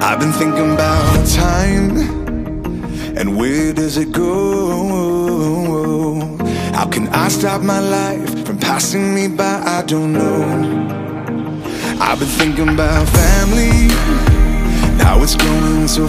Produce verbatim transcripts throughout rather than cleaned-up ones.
I've been thinking about time, and where does it go? How can I stop my life from passing me by? I don't know. I've been thinking about family, how it's going so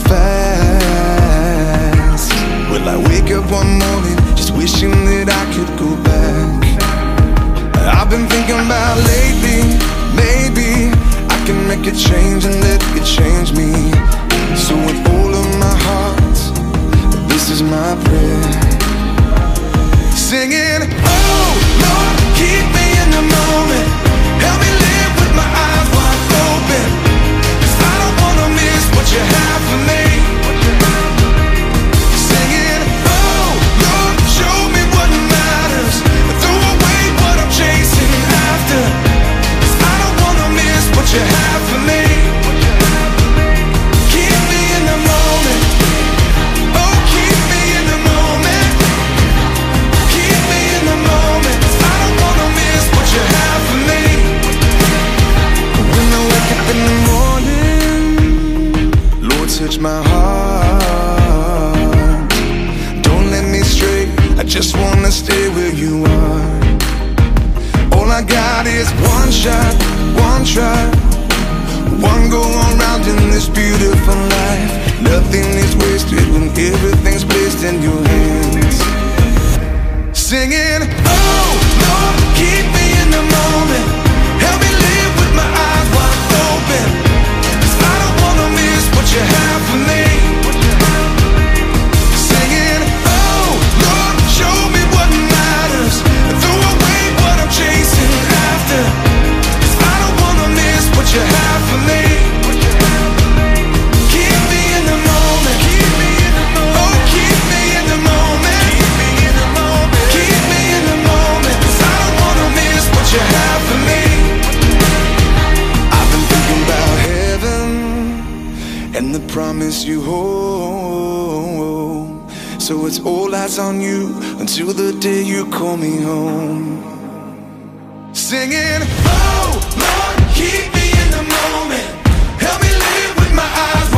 fast. Will I wake up one morning just wishing that I could go back? I've been thinking about lately, maybe I can make a change and let it change me. So with all of my heart, this is my prayer, singing, oh Lord, keep me in the moment. Help me live with my eyes wide open, 'cause I don't wanna miss what you have for me. Singing, oh Lord, show me what matters, and throw away what I'm chasing after, 'cause I don't wanna miss what you have for me. Keep me in the moment. Oh, keep me in the moment. Keep me in the moment. I don't wanna miss what you have for me. When I wake up in the morning, Lord, touch my heart. Don't let me stray, I just wanna stay where you are. All I got is one shot, one try, one go around in this beautiful life. Nothing is wasted when everything's placed in your hands. Singing, oh Lord, keep me in the moment. Help me live with my eyes wide open, 'cause I don't wanna miss what you have for me. Singing, oh Lord, show me what matters, and throw away what I'm chasing after, 'cause I don't wanna miss what you have for me. Keep me in the moment. Oh, keep me in the moment. Keep me in the moment, 'cause I don't wanna miss what you have for me. I've been thinking about heaven and the promise you hold. So it's all eyes on you until the day you call me home. Singing, oh Lord, keep me in the moment. Help me live with my eyes